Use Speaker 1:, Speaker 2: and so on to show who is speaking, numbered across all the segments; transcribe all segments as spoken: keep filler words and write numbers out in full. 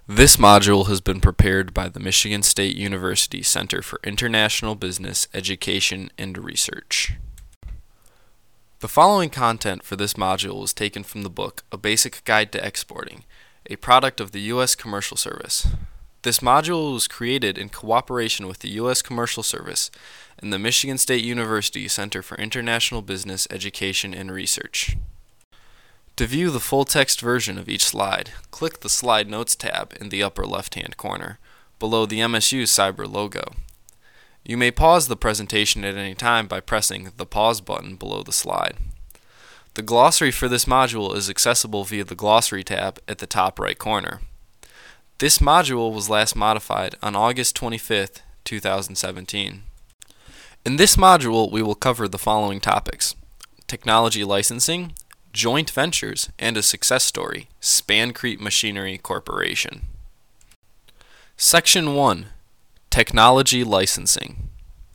Speaker 1: This module has been prepared by the Michigan State University Center for International Business, Education, and Research. The following content for this module was taken from the book A Basic Guide to Exporting, a product of the U S Commercial Service. This module was created in cooperation with the U S Commercial Service and the Michigan State University Center for International Business, Education, and Research. To view the full-text version of each slide, click the Slide Notes tab in the upper left-hand corner, below the M S U Cyber logo. You may pause the presentation at any time by pressing the Pause button below the slide. The glossary for this module is accessible via the Glossary tab at the top right corner. This module was last modified on August twenty-fifth, two thousand seventeen. In this module, we will cover the following topics: technology licensing, joint ventures, and a success story, Spancrete Machinery Corporation. Section one. Technology licensing.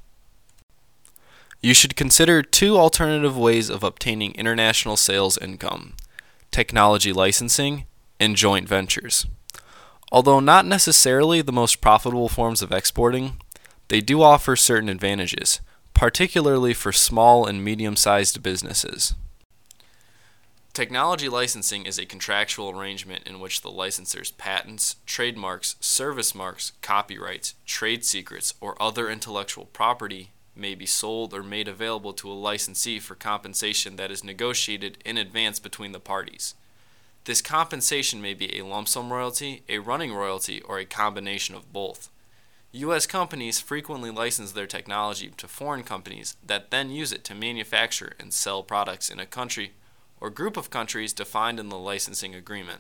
Speaker 1: You should consider two alternative ways of obtaining international sales income: technology licensing and joint ventures. Although not necessarily the most profitable forms of exporting, they do offer certain advantages, particularly for small and medium-sized businesses. Technology licensing is a contractual arrangement in which the licensor's patents, trademarks, service marks, copyrights, trade secrets, or other intellectual property may be sold or made available to a licensee for compensation that is negotiated in advance between the parties. This compensation may be a lump sum royalty, a running royalty, or a combination of both. U S companies frequently license their technology to foreign companies that then use it to manufacture and sell products in a country or group of countries defined in the licensing agreement.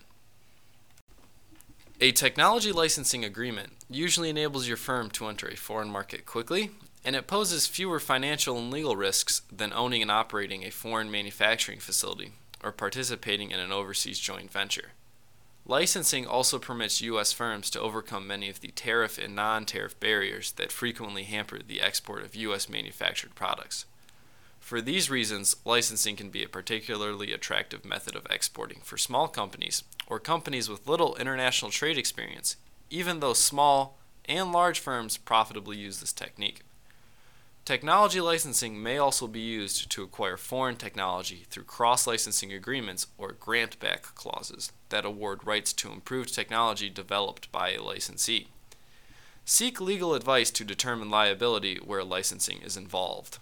Speaker 1: A technology licensing agreement usually enables your firm to enter a foreign market quickly, and it poses fewer financial and legal risks than owning and operating a foreign manufacturing facility or participating in an overseas joint venture. Licensing also permits U S firms to overcome many of the tariff and non-tariff barriers that frequently hamper the export of U S manufactured products. For these reasons, licensing can be a particularly attractive method of exporting for small companies or companies with little international trade experience, even though small and large firms profitably use this technique. Technology licensing may also be used to acquire foreign technology through cross-licensing agreements or grant-back clauses that award rights to improved technology developed by a licensee. Seek legal advice to determine liability where licensing is involved.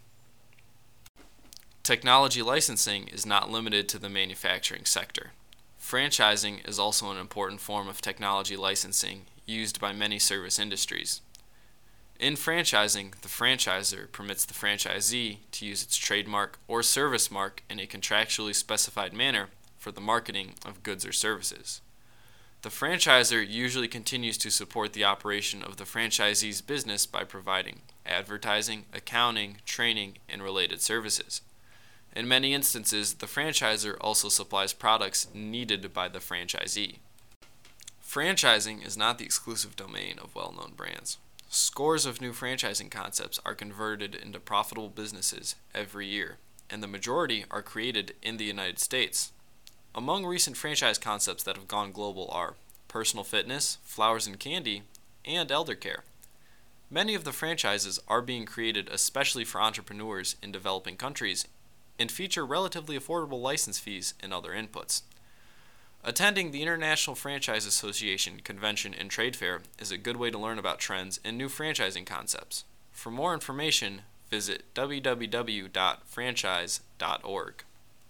Speaker 1: Technology licensing is not limited to the manufacturing sector. Franchising is also an important form of technology licensing used by many service industries. In franchising, the franchisor permits the franchisee to use its trademark or service mark in a contractually specified manner for the marketing of goods or services. The franchisor usually continues to support the operation of the franchisee's business by providing advertising, accounting, training, and related services. In many instances, the franchisor also supplies products needed by the franchisee. Franchising is not the exclusive domain of well-known brands. Scores of new franchising concepts are converted into profitable businesses every year, and the majority are created in the United States. Among recent franchise concepts that have gone global are Personal Fitness, Flowers and Candy, and Elder Care. Many of the franchises are being created especially for entrepreneurs in developing countries and feature relatively affordable license fees and other inputs. Attending the International Franchise Association Convention and Trade Fair is a good way to learn about trends and new franchising concepts. For more information, visit w w w dot franchise dot org.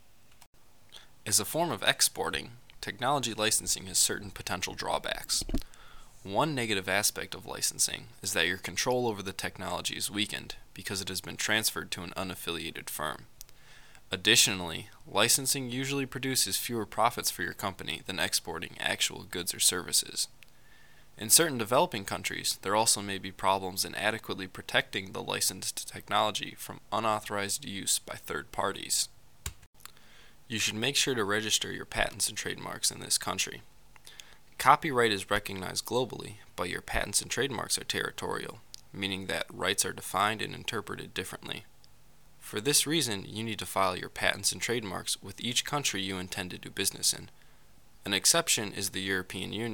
Speaker 1: As a form of exporting, technology licensing has certain potential drawbacks. One negative aspect of licensing is that your control over the technology is weakened because it has been transferred to an unaffiliated firm. Additionally, licensing usually produces fewer profits for your company than exporting actual goods or services. In certain developing countries, there also may be problems in adequately protecting the licensed technology from unauthorized use by third parties. You should make sure to register your patents and trademarks in this country. Copyright is recognized globally, but your patents and trademarks are territorial, meaning that rights are defined and interpreted differently. For this reason, you need to file your patents and trademarks with each country you intend to do business in. An exception is the European Union,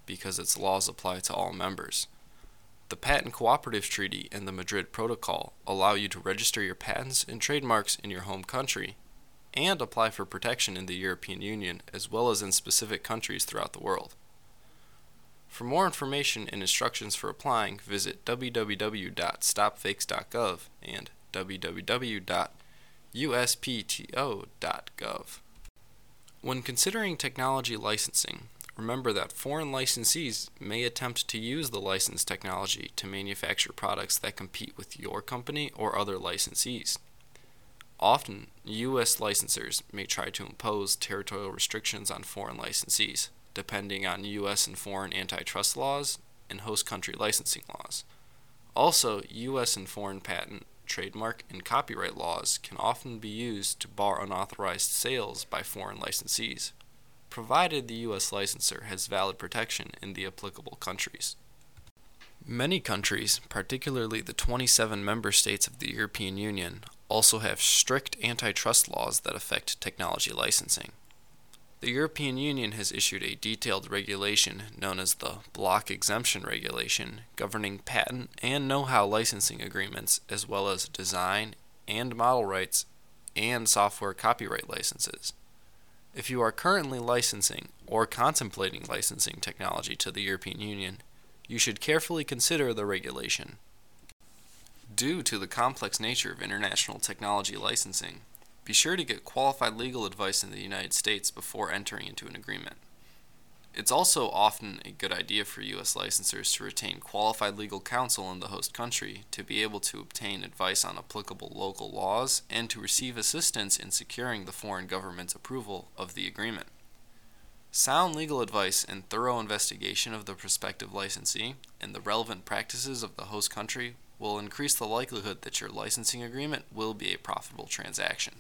Speaker 1: because its laws apply to all members. The Patent Cooperative Treaty and the Madrid Protocol allow you to register your patents and trademarks in your home country and apply for protection in the European Union as well as in specific countries throughout the world. For more information and instructions for applying, visit w w w dot stop fakes dot gov and w w w dot u s p t o dot gov. When considering technology licensing, remember that foreign licensees may attempt to use the licensed technology to manufacture products that compete with your company or other licensees. Often, U S licensors may try to impose territorial restrictions on foreign licensees, depending on U S and foreign antitrust laws and host country licensing laws. Also, U S and foreign patent, trademark, and copyright laws can often be used to bar unauthorized sales by foreign licensees, provided the U S licensor has valid protection in the applicable countries. Many countries, particularly the twenty-seven member states of the European Union, also have strict antitrust laws that affect technology licensing. The European Union has issued a detailed regulation known as the Block Exemption Regulation governing patent and know-how licensing agreements as well as design and model rights and software copyright licenses. If you are currently licensing or contemplating licensing technology to the European Union, you should carefully consider the regulation. Due to the complex nature of international technology licensing, be sure to get qualified legal advice in the United States before entering into an agreement. It's also often a good idea for U S licensors to retain qualified legal counsel in the host country to be able to obtain advice on applicable local laws and to receive assistance in securing the foreign government's approval of the agreement. Sound legal advice and thorough investigation of the prospective licensee and the relevant practices of the host country will increase the likelihood that your licensing agreement will be a profitable transaction.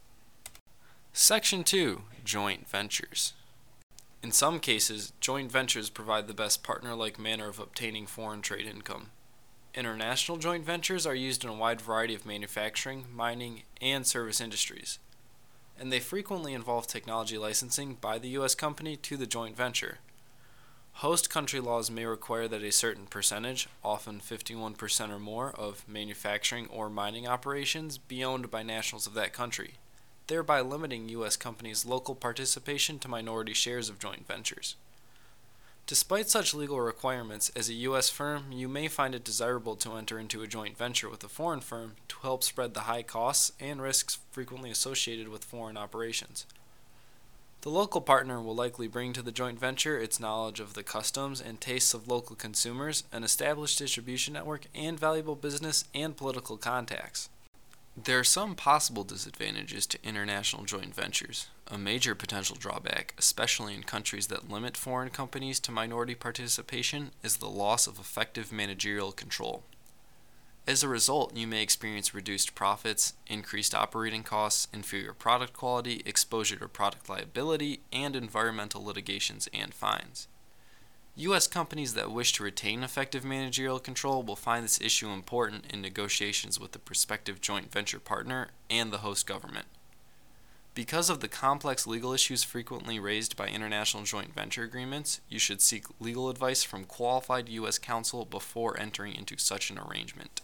Speaker 1: Section two. Joint Ventures. In some cases, joint ventures provide the best partner-like manner of obtaining foreign trade income. International joint ventures are used in a wide variety of manufacturing, mining, and service industries, and they frequently involve technology licensing by the U S company to the joint venture. Host country laws may require that a certain percentage, often fifty-one percent or more, of manufacturing or mining operations be owned by nationals of that country, thereby limiting U S companies' local participation to minority shares of joint ventures. Despite such legal requirements, as a U S firm, you may find it desirable to enter into a joint venture with a foreign firm to help spread the high costs and risks frequently associated with foreign operations. The local partner will likely bring to the joint venture its knowledge of the customs and tastes of local consumers, an established distribution network, and valuable business and political contacts. There are some possible disadvantages to international joint ventures. A major potential drawback, especially in countries that limit foreign companies to minority participation, is the loss of effective managerial control. As a result, you may experience reduced profits, increased operating costs, inferior product quality, exposure to product liability, and environmental litigations and fines. U S companies that wish to retain effective managerial control will find this issue important in negotiations with the prospective joint venture partner and the host government. Because of the complex legal issues frequently raised by international joint venture agreements, you should seek legal advice from qualified U S counsel before entering into such an arrangement.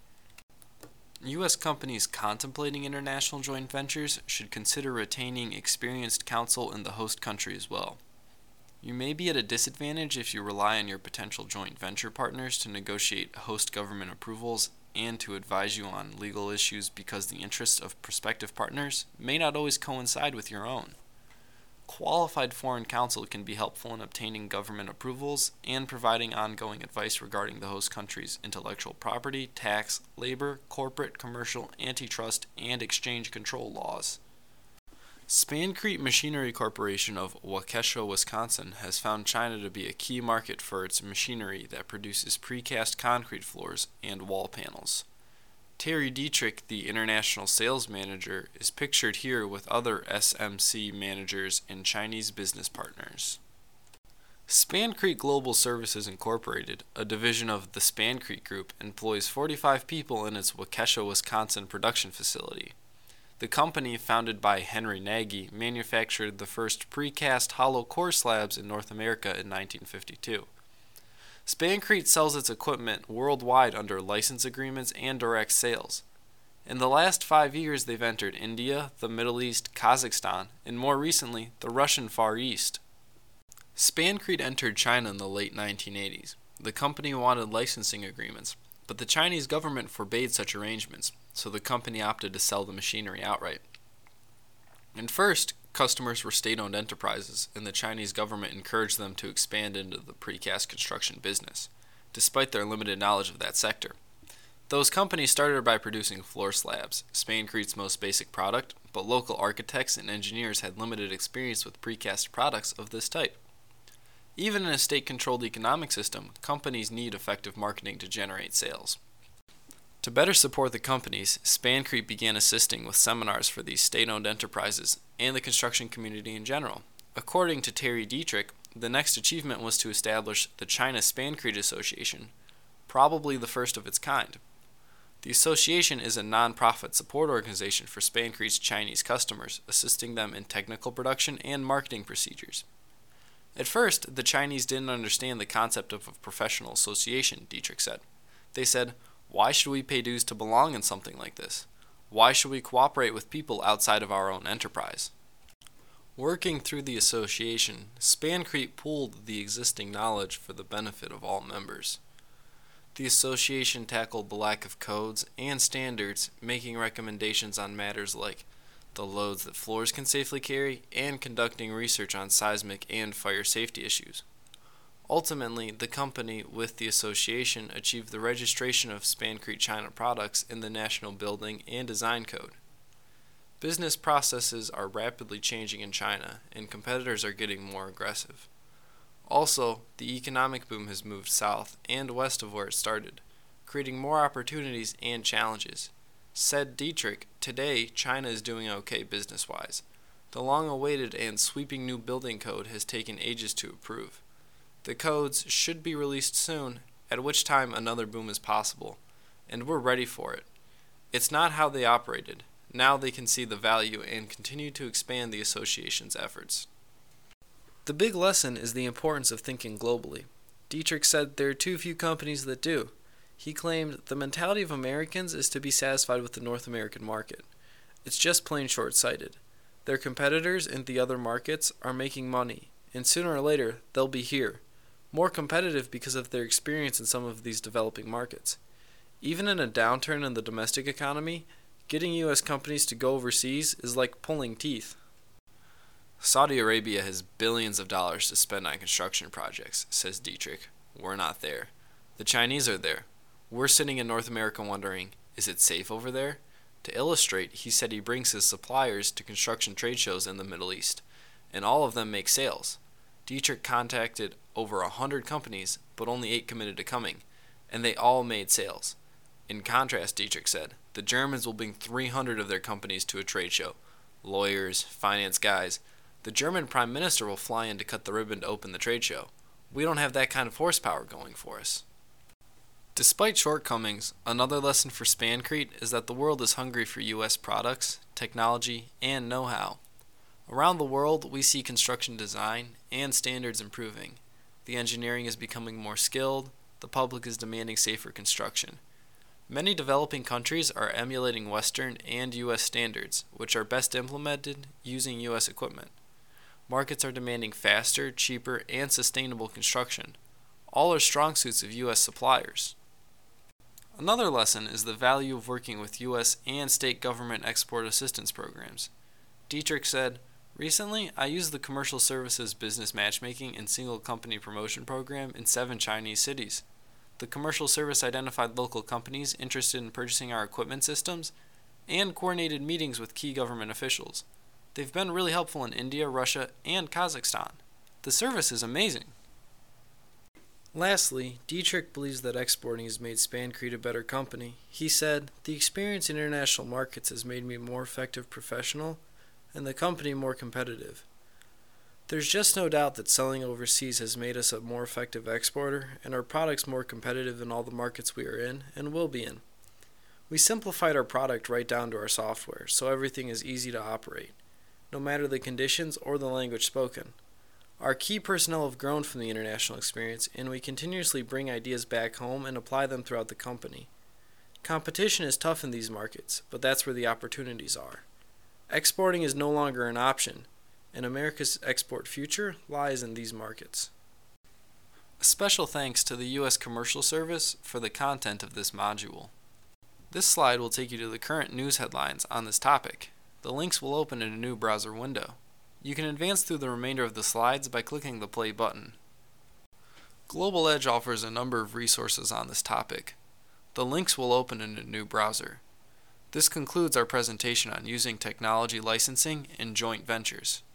Speaker 1: U S companies contemplating international joint ventures should consider retaining experienced counsel in the host country as well. You may be at a disadvantage if you rely on your potential joint venture partners to negotiate host government approvals and to advise you on legal issues because the interests of prospective partners may not always coincide with your own. Qualified foreign counsel can be helpful in obtaining government approvals and providing ongoing advice regarding the host country's intellectual property, tax, labor, corporate, commercial, antitrust, and exchange control laws. Spancrete Machinery Corporation of Waukesha, Wisconsin has found China to be a key market for its machinery that produces precast concrete floors and wall panels. Terry Dietrich, the international sales manager, is pictured here with other S M C managers and Chinese business partners. Spancrete Global Services Incorporated, a division of the Spancrete Group, employs forty-five people in its Waukesha, Wisconsin production facility. The company, founded by Henry Nagy, manufactured the first precast hollow core slabs in North America in nineteen fifty-two. Spancrete sells its equipment worldwide under license agreements and direct sales. In the last five years, they've entered India, the Middle East, Kazakhstan, and more recently, the Russian Far East. Spancrete entered China in the late nineteen eighties. The company wanted licensing agreements, but the Chinese government forbade such arrangements, so the company opted to sell the machinery outright. At first, customers were state-owned enterprises, and the Chinese government encouraged them to expand into the precast construction business, despite their limited knowledge of that sector. Those companies started by producing floor slabs, Spancrete's most basic product, but local architects and engineers had limited experience with precast products of this type. Even in a state-controlled economic system, companies need effective marketing to generate sales. To better support the companies, Spancrete began assisting with seminars for these state-owned enterprises and the construction community in general. According to Terry Dietrich, the next achievement was to establish the China Spancrete Association, probably the first of its kind. The association is a non-profit support organization for Spancrete's Chinese customers, assisting them in technical production and marketing procedures. At first, the Chinese didn't understand the concept of a professional association, Dietrich said. They said, "Why should we pay dues to belong in something like this? Why should we cooperate with people outside of our own enterprise?" Working through the association, Spancrete pooled the existing knowledge for the benefit of all members. The association tackled the lack of codes and standards, making recommendations on matters like the loads that floors can safely carry and conducting research on seismic and fire safety issues. Ultimately, the company, with the association, achieved the registration of Spancrete China products in the National Building and Design Code. Business processes are rapidly changing in China, and competitors are getting more aggressive. Also, the economic boom has moved south and west of where it started, creating more opportunities and challenges. Said Dietrich, today China is doing okay business-wise. The long-awaited and sweeping new building code has taken ages to approve. The codes should be released soon, at which time another boom is possible, and we're ready for it. It's not how they operated. Now they can see the value and continue to expand the association's efforts. The big lesson is the importance of thinking globally. Dietrich said there are too few companies that do. He claimed the mentality of Americans is to be satisfied with the North American market. It's just plain short-sighted. Their competitors in the other markets are making money, and sooner or later they'll be here, more competitive because of their experience in some of these developing markets. Even in a downturn in the domestic economy, getting U S companies to go overseas is like pulling teeth. Saudi Arabia has billions of dollars to spend on construction projects, says Dietrich. We're not there. The Chinese are there. We're sitting in North America wondering, is it safe over there? To illustrate, he said he brings his suppliers to construction trade shows in the Middle East, and all of them make sales. Dietrich contacted over a hundred companies, but only eight committed to coming, and they all made sales. In contrast, Dietrich said, the Germans will bring three hundred of their companies to a trade show. Lawyers, finance guys. The German Prime Minister will fly in to cut the ribbon to open the trade show. We don't have that kind of horsepower going for us. Despite shortcomings, another lesson for Spancrete is that the world is hungry for U S products, technology, and know-how. Around the world, we see construction design and standards improving. The engineering is becoming more skilled, the public is demanding safer construction. Many developing countries are emulating Western and U S standards, which are best implemented using U S equipment. Markets are demanding faster, cheaper, and sustainable construction. All are strong suits of U S suppliers. Another lesson is the value of working with U S and state government export assistance programs. Dietrich said, "Recently, I used the Commercial Services Business Matchmaking and Single Company Promotion Program in seven Chinese cities. The Commercial Service identified local companies interested in purchasing our equipment systems and coordinated meetings with key government officials. They've been really helpful in India, Russia, and Kazakhstan. The service is amazing." Lastly, Dietrich believes that exporting has made Spancrete a better company. He said, "The experience in international markets has made me a more effective professional and the company more competitive. There's just no doubt that selling overseas has made us a more effective exporter and our products more competitive in all the markets we are in and will be in.
Speaker 2: We simplified our product right down to our software, so everything is easy to operate, no matter the conditions or the language spoken. Our key personnel have grown from the international experience, and we continuously bring ideas back home and apply them throughout the company. Competition is tough in these markets, but that's where the opportunities are. Exporting is no longer an option, and America's export future lies in these markets. A special thanks to the U S Commercial Service for the content of this module. This slide will take you to the current news headlines on this topic. The links will open in a new browser window. You can advance through the remainder of the slides by clicking the play button. Global Edge offers a number of resources on this topic. The links will open in a new browser. This concludes our presentation on using technology licensing in joint ventures.